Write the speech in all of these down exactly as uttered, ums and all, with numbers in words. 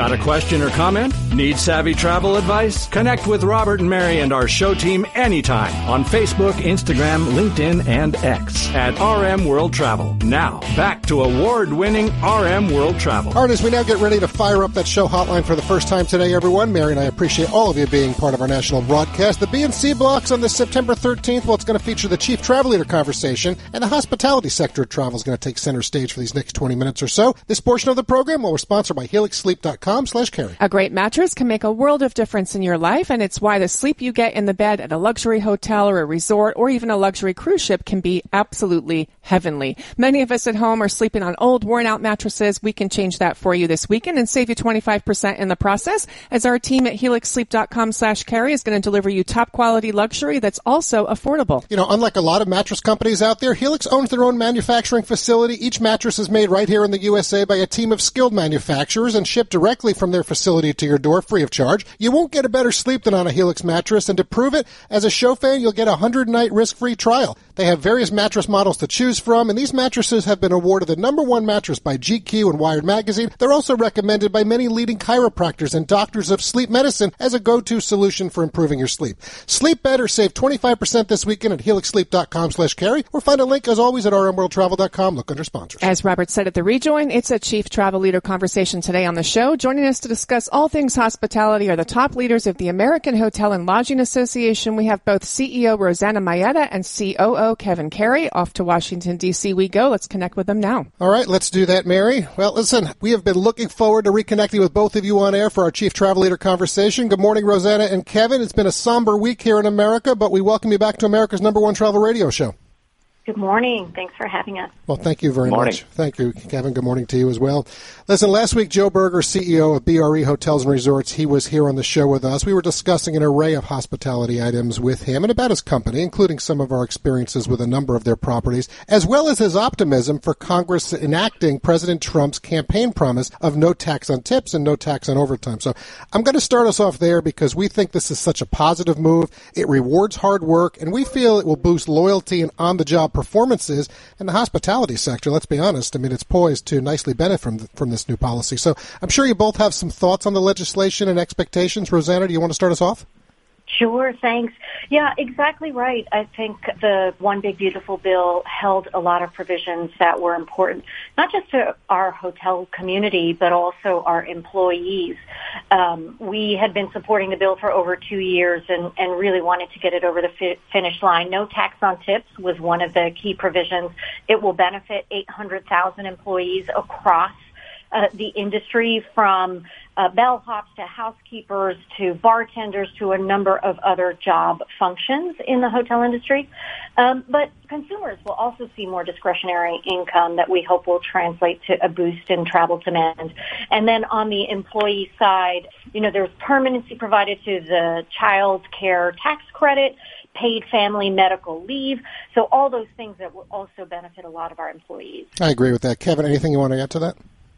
Got a question or comment? Need savvy travel advice? Connect with Robert and Mary and our show team anytime on Facebook, Instagram, LinkedIn, and X at R M World Travel. Now, back to award-winning R M World Travel. All right, as we now get ready to fire up that show hotline for the first time today, everyone, Mary and I appreciate all of you being part of our national broadcast. The B and C blocks on this September thirteenth, well, it's going to feature the Chief Travel Leader conversation, and the hospitality sector of travel is going to take center stage for these next twenty minutes or so. This portion of the program, well, we're sponsored by helix sleep dot com slash carry. A great mattress can make a world of difference in your life, and it's why the sleep you get in the bed at a luxury hotel or a resort or even a luxury cruise ship can be absolutely heavenly. Many of us at home are sleeping on old, worn-out mattresses. We can change that for you this weekend and save you twenty-five percent in the process, as our team at helix sleep dot com slash carry is going to deliver you top-quality luxury that's also affordable. You know, unlike a lot of mattress companies out there, Helix owns their own manufacturing facility. Each mattress is made right here in the U S A by a team of skilled manufacturers and shipped directly from their facility to your door free of charge. You won't get a better sleep than on a Helix mattress, and to prove it, as a show fan, you'll get a one hundred night risk-free trial. They have various mattress models to choose from, and these mattresses have been awarded the number one mattress by G Q and Wired Magazine. They're also recommended by many leading chiropractors and doctors of sleep medicine as a go-to solution for improving your sleep. Sleep better. Save twenty-five percent this weekend at helix sleep dot com slash carry, or find a link, as always, at r m world travel dot com. Look under sponsors. As Robert said at the rejoin, it's a Chief Travel Leader conversation today on the show. Joining us to discuss all things hospitality are the top leaders of the American Hotel and Lodging Association. We have both C E O Rosanna Mayetta and C O O Kevin Carey. Off to Washington, D C we go. Let's connect with them now. All right, let's do that, Mary. Well, listen, we have been looking forward to reconnecting with both of you on air for our Chief Travel Leader conversation. Good morning, Rosanna and Kevin. It's been a somber week here in America, but we welcome you back to America's number one travel radio show. Good morning. Thanks for having us. Well, thank you very much. Thank you, Kevin. Good morning to you as well. Listen, last week, Joe Berger, C E O of B R E Hotels and Resorts, he was here on the show with us. We were discussing an array of hospitality items with him and about his company, including some of our experiences with a number of their properties, as well as his optimism for Congress enacting President Trump's campaign promise of no tax on tips and no tax on overtime. So I'm going to start us off there because we think this is such a positive move. It rewards hard work, and we feel it will boost loyalty and on-the-job performances in the hospitality sector. Let's be honest. I mean, it's poised to nicely benefit from, from this new policy. So I'm sure you both have some thoughts on the legislation and expectations. Rosanna, do you want to start us off? Sure, thanks. Yeah, exactly right. I think the One Big Beautiful Bill held a lot of provisions that were important, not just to our hotel community, but also our employees. Um, we had been supporting the bill for over two years and, and really wanted to get it over the fi- finish line. No tax on tips was one of the key provisions. It will benefit eight hundred thousand employees across Uh, the industry, from uh, bellhops to housekeepers to bartenders to a number of other job functions in the hotel industry. Um, but consumers will also see more discretionary income that we hope will translate to a boost in travel demand. And then on the employee side, you know, there's permanency provided to the child care tax credit, paid family medical leave. So all those things that will also benefit a lot of our employees. I agree with that. Kevin, anything you want to add to that?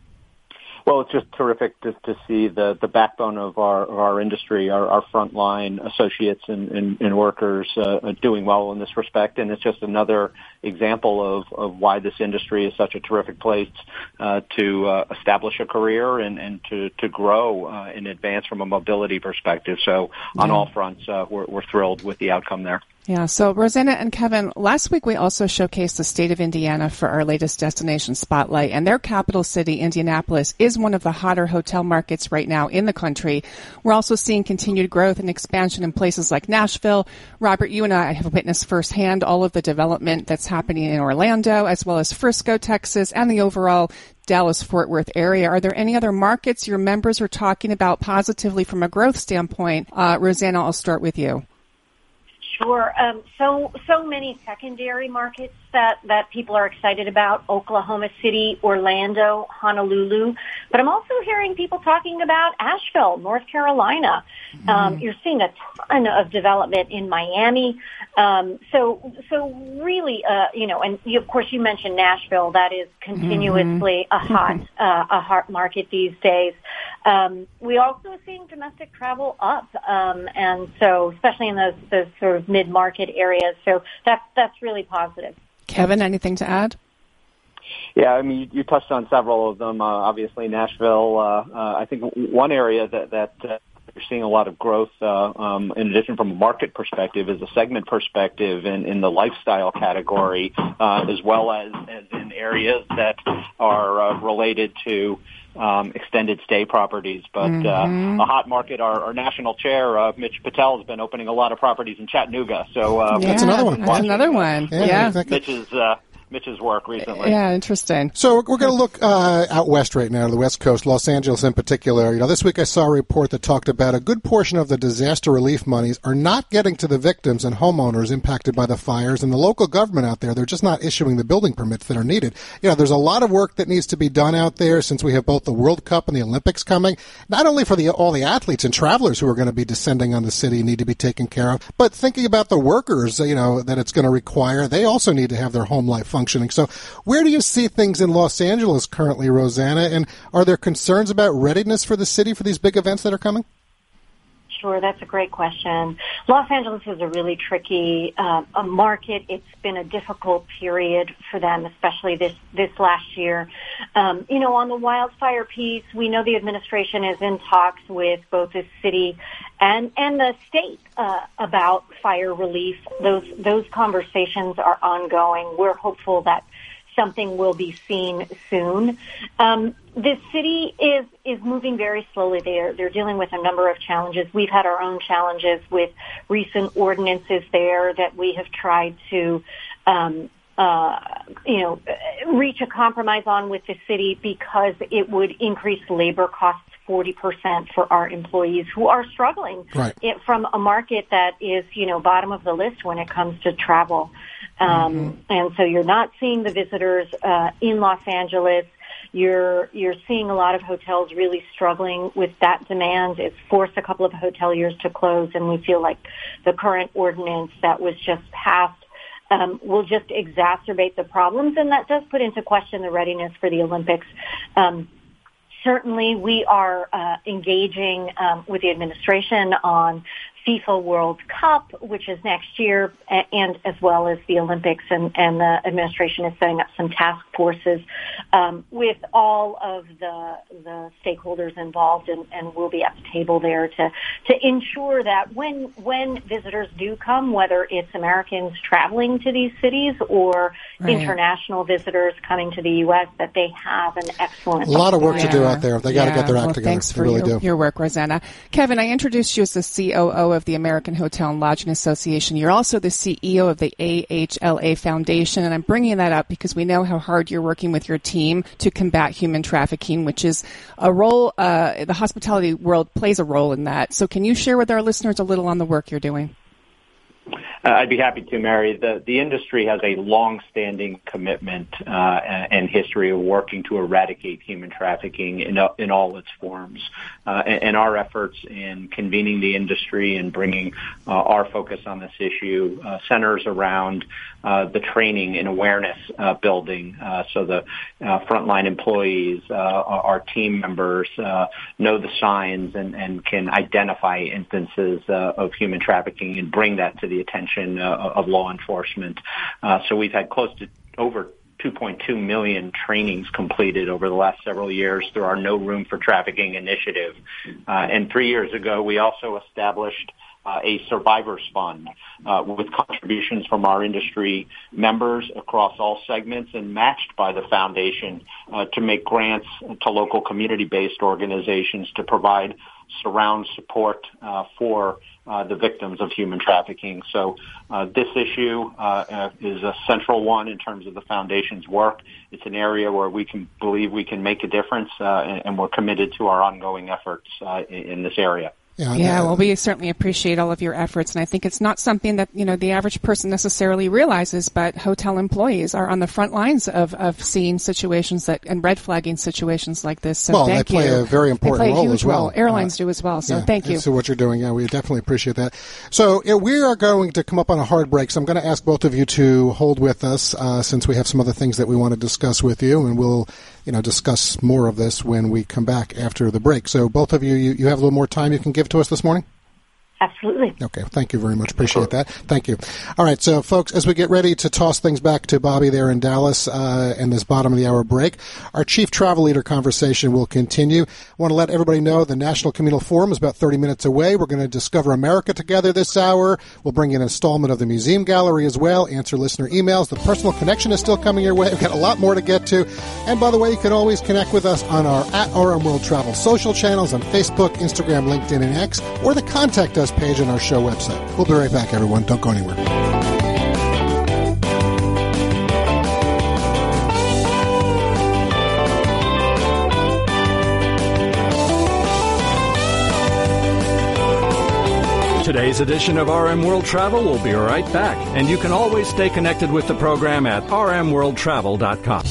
Well, it's just terrific to, to see the, the backbone of our, of our industry, our, our frontline associates and, and, and workers uh, doing well in this respect. And it's just another example of, of why this industry is such a terrific place uh, to uh, establish a career and, and to, to grow uh, and advance from a mobility perspective. So on yeah. all fronts, uh, we're, we're thrilled with the outcome there. Yeah, so Rosanna and Kevin, last week we also showcased the state of Indiana for our latest destination spotlight, and their capital city, Indianapolis, is one of the hotter hotel markets right now in the country. We're also seeing continued growth and expansion in places like Nashville. Robert, you and I have witnessed firsthand all of the development that's happening in Orlando, as well as Frisco, Texas, and the overall Dallas-Fort Worth area. Are there any other markets your members are talking about positively from a growth standpoint? Uh, Rosanna, I'll start with you. Sure. Um, so, so many secondary markets that, that people are excited about: Oklahoma City, Orlando, Honolulu. But I'm also hearing people talking about Asheville, North Carolina. Mm-hmm. Um, you're seeing a ton of development in Miami. Um, so, so really, uh, you know, and you, of course you mentioned Nashville. That is continuously mm-hmm. a hot, uh, a hot market these days. Um, we also are seeing domestic travel up, um, and so especially in those, those sort of mid-market areas. So that's that's really positive. Kevin, anything to add? Yeah, I mean, you, you touched on several of them. Uh, obviously, Nashville. Uh, uh, I think one area that that uh, you're seeing a lot of growth, uh, um, in addition from a market perspective, is a segment perspective in, in the lifestyle category, uh, as well as, as in areas that are uh, related to um, extended stay properties. But mm-hmm. uh, a hot market, our, our national chair, uh, Mitch Patel, has been opening a lot of properties in Chattanooga. So uh, yeah, that's another one. That's another one. Yeah. yeah. Exactly. Mitch's. Uh, Mitch's work recently. Yeah, interesting. So we're going to look uh, out west right now, to the West Coast, Los Angeles in particular. You know, this week I saw a report that talked about a good portion of the disaster relief monies are not getting to the victims and homeowners impacted by the fires, and the local government out there, they're just not issuing the building permits that are needed. You know, there's a lot of work that needs to be done out there since we have both the World Cup and the Olympics coming, not only for the all the athletes and travelers who are going to be descending on the city need to be taken care of, but thinking about the workers, you know, that it's going to require, they also need to have their home life functioning. So where do you see things in Los Angeles currently, Rosanna, and are there concerns about readiness for the city for these big events that are coming? Sure, that's a great question. Los Angeles is a really tricky uh, a market. It's been a difficult period for them, especially this, this last year. Um, you know, on the wildfire piece, we know the administration is in talks with both the city and, and the state uh, about fire relief. Those, those conversations are ongoing. We're hopeful that something will be seen soon. Um, the city is is moving very slowly. They're they're dealing with a number of challenges. We've had our own challenges with recent ordinances there that we have tried to, um, uh, you know, reach a compromise on with the city because it would increase labor costs forty percent for our employees who are struggling right. it, from a market that is, you know, bottom of the list when it comes to travel. Um, mm-hmm. And so you're not seeing the visitors uh, in Los Angeles. You're you're seeing a lot of hotels really struggling with that demand. It's forced a couple of hoteliers to close, and we feel like the current ordinance that was just passed um, will just exacerbate the problems, and that does put into question the readiness for the Olympics. Um, certainly, we are uh, engaging um, with the administration on FIFA World Cup, which is next year, and as well as the Olympics, and, and the administration is setting up some task forces um, with all of the the stakeholders involved, and, and we'll be at the table there to to ensure that when when visitors do come, whether it's Americans traveling to these cities or right. international visitors coming to the U S, that they have an excellent. A lot of work yeah. to do out there. They got to yeah. get their act well, together. Thanks they for really your, do. your work, Rosanna. Kevin, I introduced you as the C O O of the American Hotel and Lodging Association. You're also the C E O of the A H L A Foundation, and I'm bringing that up because we know how hard you're working with your team to combat human trafficking, which is a role, uh, the hospitality world plays a role in that. So can you share with our listeners a little on the work you're doing? Uh, I'd be happy to, Mary. The, the industry has a long-standing commitment uh, and, and history of working to eradicate human trafficking in, in all its forms. Uh, and, and our efforts in convening the industry and bringing uh, our focus on this issue uh, centers around uh, the training and awareness uh, building. Uh, so the uh, frontline employees, uh, our team members uh, know the signs and, and can identify instances uh, of human trafficking and bring that to the attention uh, of law enforcement. Uh, so we've had close to over two point two million trainings completed over the last several years through our No Room for Trafficking initiative. Uh, and three years ago, we also established uh, a survivors fund uh, with contributions from our industry members across all segments and matched by the foundation uh, to make grants to local community-based organizations to provide surround support uh, for uh, the victims of human trafficking. So uh, this issue uh, is a central one in terms of the foundation's work. It's an area where we can believe we can make a difference, uh, and, and we're committed to our ongoing efforts uh, in, in this area. Yeah, yeah, well, we certainly appreciate all of your efforts, and I think it's not something that, you know, the average person necessarily realizes, but hotel employees are on the front lines of, of seeing situations that and red flagging situations like this. So well, thank they play you. a very important they play a role huge as well. Role. Airlines uh, do as well, so yeah, thank you. So what you're doing, yeah, we definitely appreciate that. So yeah, we are going to come up on a hard break, so I'm going to ask both of you to hold with us uh, since we have some other things that we want to discuss with you, and we'll you know, discuss more of this when we come back after the break. So both of you, you, you have a little more time you can give to us this morning? Absolutely. Okay. Thank you very much. Appreciate that. Thank you. All right. So, folks, as we get ready to toss things back to Bobby there in Dallas uh, in this bottom of the hour break, our Chief Travel Leader conversation will continue. I want to let everybody know the National Communal Forum is about thirty minutes away. We're going to discover America together this hour. We'll bring you an installment of the Museum Gallery as well, answer listener emails. The Personal Connection is still coming your way. We've got a lot more to get to. And by the way, you can always connect with us on our at R M World Travel social channels on Facebook, Instagram, LinkedIn, and X, or the Contact Us page on our show website. We'll be right back, everyone. Don't go anywhere. Today's edition of R M World Travel will be right back, and you can always stay connected with the program at r m world travel dot com.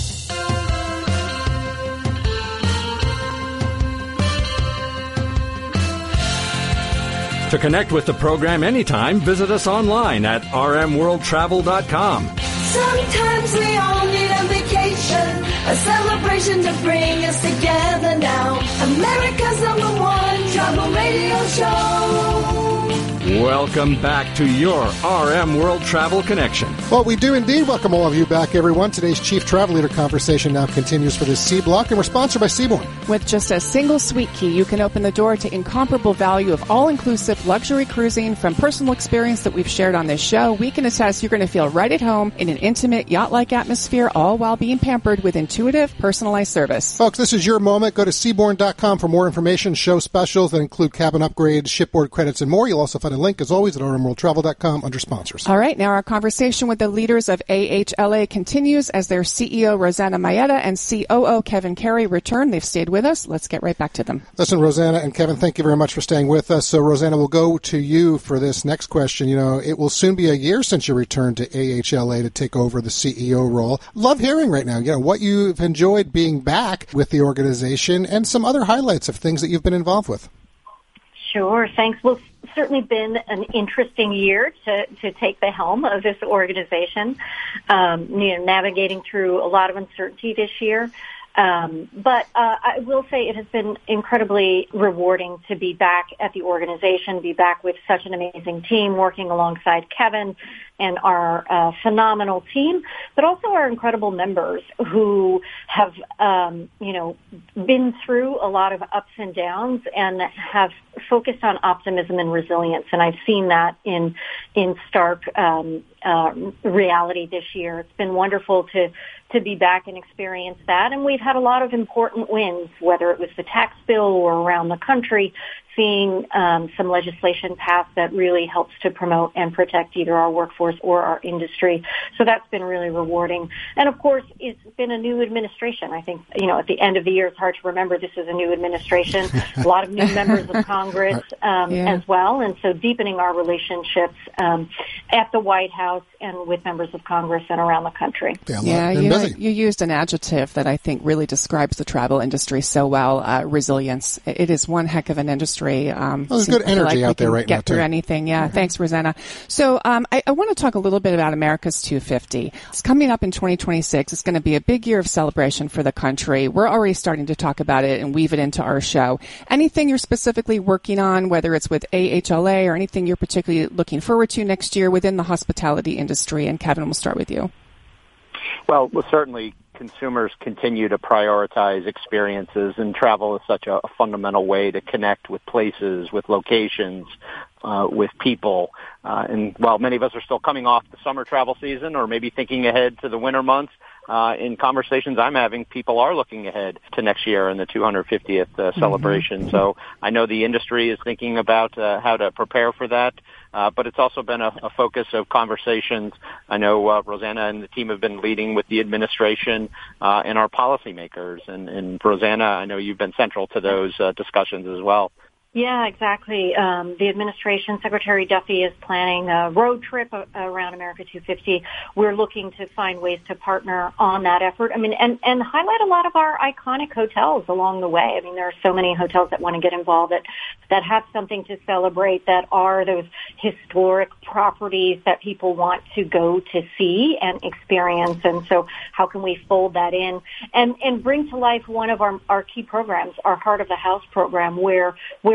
To connect with the program anytime, visit us online at r m world travel dot com. Sometimes we all need a vacation, a celebration to bring us together now. America's number one travel radio show. Welcome back to your R M World Travel Connection. Well, we do indeed welcome all of you back, everyone. Today's Chief Travel Leader conversation now continues for this C Block, and we're sponsored by Seabourn. With just a single sweet key, you can open the door to incomparable value of all-inclusive luxury cruising. From personal experience that we've shared on this show, we can attest you're going to feel right at home in an intimate, yacht-like atmosphere, all while being pampered with intuitive, personalized service. Folks, this is your moment. Go to seabourn dot com for more information, show specials that include cabin upgrades, shipboard credits, and more. You'll also find a link, as always, at r m world travel dot com under sponsors. All right, now our conversation with the leaders of A H L A continues as their C E O, Rosanna Maeda, and C O O, Kevin Carey, return. They've stayed with us. Let's get right back to them. Listen, Rosanna and Kevin, thank you very much for staying with us. So, Rosanna, we'll go to you for this next question. You know, it will soon be a year since you returned to A H L A to take over the C E O role. Love hearing right now, you know, what you've enjoyed being back with the organization and some other highlights of things that you've been involved with. Sure. Thanks. Well, it's certainly been an interesting year to, to take the helm of this organization, um, you know, navigating through a lot of uncertainty this year. Um, but uh, I will say it has been incredibly rewarding to be back at the organization, be back with such an amazing team, working alongside Kevin and our uh, phenomenal team, but also our incredible members who have, um, you know, been through a lot of ups and downs and have focused on optimism and resilience. And I've seen that in in stark um, uh, reality this year. It's been wonderful to to be back and experience that. And we've had a lot of important wins, whether it was the tax bill or around the country, seeing um, some legislation passed that really helps to promote and protect either our workforce or our industry. So that's been really rewarding. And of course, it's been a new administration. I think, you know, at the end of the year, it's hard to remember this is a new administration, a lot of new members of Congress um, yeah. as well. And so deepening our relationships um, at the White House and with members of Congress and around the country. Yeah, yeah you, know, you used an adjective that I think really describes the travel industry so well, uh, resilience. It is one heck of an industry. Um, well, there's good energy like out there right get now, through too. anything. Yeah, mm-hmm. Thanks, Rosanna. So um, I, I want to talk a little bit about America's two fifty. It's coming up in twenty twenty-six. It's going to be a big year of celebration for the country. We're already starting to talk about it and weave it into our show. Anything you're specifically working on, whether it's with A H L A or anything you're particularly looking forward to next year within the hospitality industry? And Kevin, we'll start with you. Well, well certainly consumers continue to prioritize experiences, and travel is such a, a fundamental way to connect with places, with locations, uh, with people. Uh, and while many of us are still coming off the summer travel season or maybe thinking ahead to the winter months, uh, in conversations I'm having, people are looking ahead to next year and the two hundred fiftieth uh, celebration. Mm-hmm. So I know the industry is thinking about uh, how to prepare for that. Uh, but it's also been a, a focus of conversations. I know uh, Rosanna and the team have been leading with the administration uh, and our policymakers. And, and Rosanna, I know you've been central to those uh, discussions as well. Yeah, exactly. Um, the administration, Secretary Duffy, is planning a road trip around America two fifty. We're looking to find ways to partner on that effort. I mean, and, and highlight a lot of our iconic hotels along the way. I mean, there are so many hotels that want to get involved that, that have something to celebrate, that are those historic properties that people want to go to see and experience. And so how can we fold that in and, and bring to life one of our, our key programs, our Heart of the House program, where, where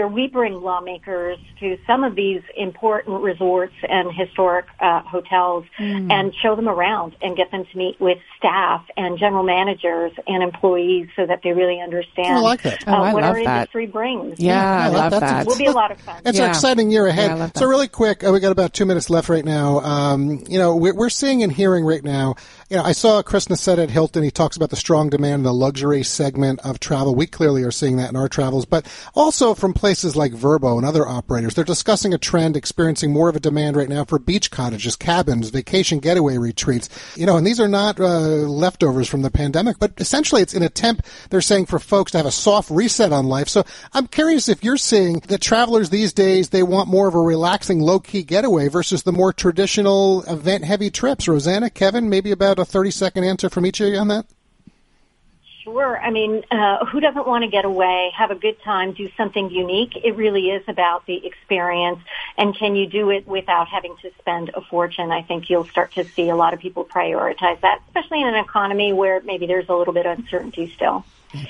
where we bring lawmakers to some of these important resorts and historic uh, hotels mm. and show them around and get them to meet with staff and general managers and employees so that they really understand oh, I like that. Uh, oh, I what love our that. industry brings. Yeah, yeah I love that. that. It will be a lot of fun. It's yeah. an exciting year ahead. Yeah, I love that. So really quick, uh, we got about two minutes left right now. Um, you know, we're, we're seeing and hearing right now, you know, I saw Chris Nassetta at Hilton. He talks about the strong demand in the luxury segment of travel. We clearly are seeing that in our travels, but also from places like Vrbo and other operators. They're discussing a trend, experiencing more of a demand right now for beach cottages, cabins, vacation getaway retreats. You know, and these are not uh, leftovers from the pandemic, but essentially it's an attempt, they're saying, for folks to have a soft reset on life. So I'm curious if you're seeing that travelers these days, they want more of a relaxing, low-key getaway versus the more traditional event-heavy trips. Rosanna, Kevin, maybe about a thirty-second answer from each of you on that? Sure. I mean, uh, who doesn't want to get away, have a good time, do something unique? It really is about the experience. And can you do it without having to spend a fortune? I think you'll start to see a lot of people prioritize that, especially in an economy where maybe there's a little bit of uncertainty still.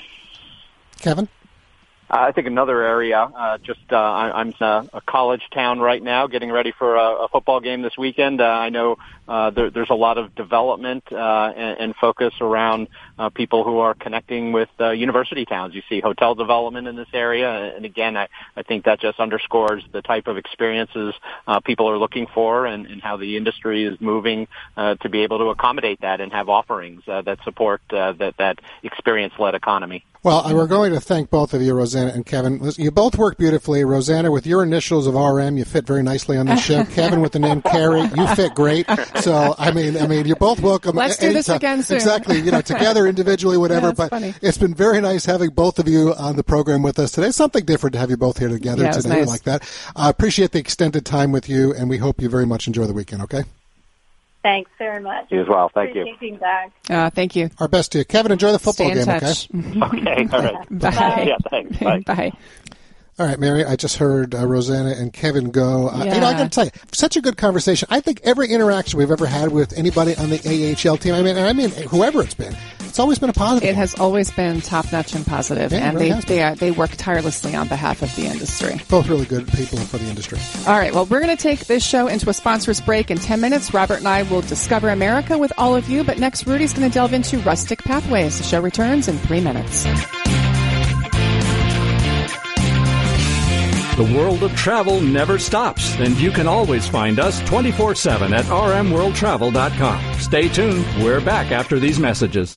Kevin? Uh, I think another area, uh, just uh, I, I'm uh, a college town right now, getting ready for a, a football game this weekend. Uh, I know uh, there, there's a lot of development uh, and, and focus around uh, people who are connecting with uh, university towns. You see hotel development in this area, and again, I, I think that just underscores the type of experiences uh, people are looking for, and, and how the industry is moving uh, to be able to accommodate that and have offerings uh, that support uh, that that experience-led economy. Well, we're going to thank both of you, Rosanna and Kevin. You both work beautifully. Rosanna, with your initials of R M, you fit very nicely on the show. Kevin, with the name Carey, you fit great. So, I mean, I mean, you're both welcome. Let's do this again soon. Exactly. You know, together, individually, whatever. Yeah, but funny. It's been very nice having both of you on the program with us today. Something different to have you both here together yeah, today. Nice. We like that. I uh, appreciate the extended time with you, and we hope you very much enjoy the weekend, okay? Thanks very much. You as well. Thank Appreciate you. Being back. Uh, thank you. Our best to you. Kevin, enjoy the football Stay in game, touch. okay? Okay. All right. Bye. Bye. Yeah, thanks. Bye. Bye. All right, Mary, I just heard uh, Rosanna and Kevin go. Uh, Yeah. You know, I got to tell you, such a good conversation. I think every interaction we've ever had with anybody on the A H L team, I mean, I mean, whoever it's been, it's always been a positive. It has always been top-notch and positive, Yeah, it and really they has they, are, they work tirelessly on behalf of the industry. Both really good people for the industry. All right, well, we're going to take this show into a sponsors break in ten minutes. Robert and I will discover America with all of you, but next, Rudy's going to delve into Rustic Pathways. The show returns in three minutes. The world of travel never stops, and you can always find us twenty-four seven at r m world travel dot com. Stay tuned. We're back after these messages.